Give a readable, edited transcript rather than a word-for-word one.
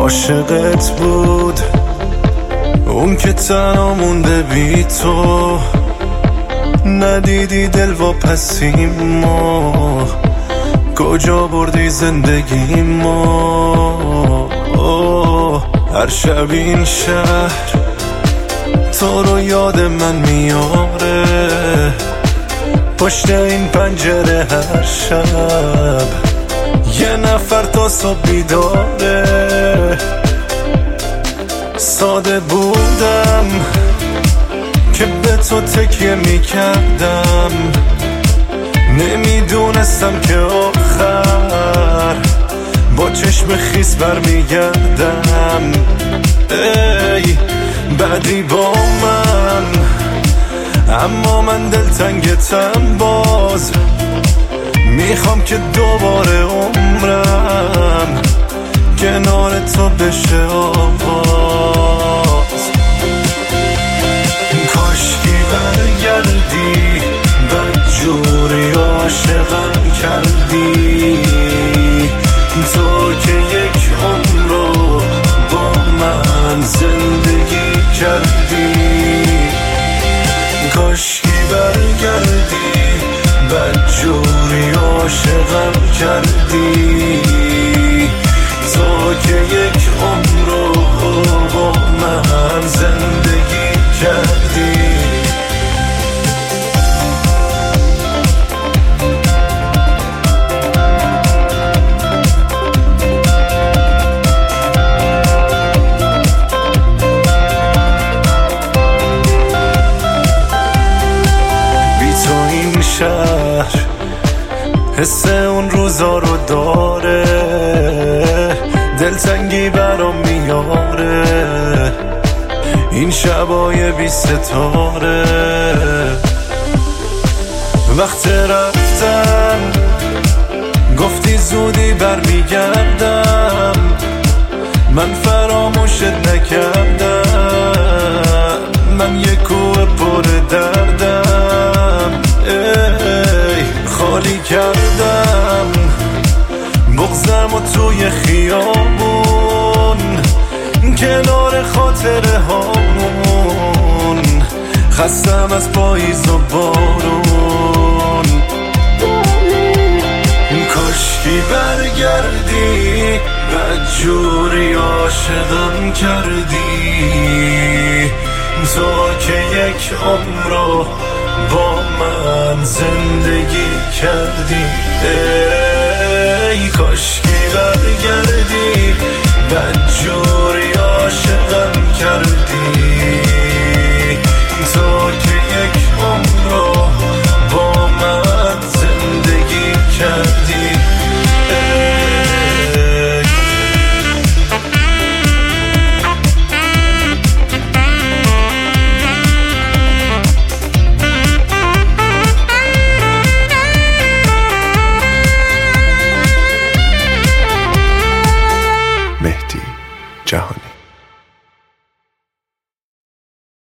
عاشقت بود اون که تنها مونده بی تو، ندیدی دل واپسیم ما، کجا بردی زندگی ما. هر شب این شهر تو رو یاد من میاره، پشت این پنجره هر شب یه نفر تا صبح بیداره. ساده بودم که به تو تکیه میکردم، نمیدونستم که آخر با چشم خیس برمیگردم. ای بعدی با من، اما من دلتنگتم باز، میخوام که دوباره عمرم کنار تو بشه آغاز. کاشکی برگردی، بدجوری عاشقم کردی، تو که یک عمر رو با من زندگی کردی. کاشکی برگردی، بدجوری عاشقم کردی، تو که یک عمر رو با من زندگی کردی. شهر حس اون روزا رو داره، دلتنگی برام میاره این شبای بی ستاره. وقت رفتن گفتی زودی برمیگردم، من فراموشت نکردم، من یه کوه پر دردم. خالی کردم بغضم و توی خیابون، کنار خاطره هامون، خستم از پاییز و بارون. کاشکی برگردی، بدجوری عاشقم کردی، تو که یک عمر رو با من زندگی کردی. ای کاشکی برگردی، بدجوری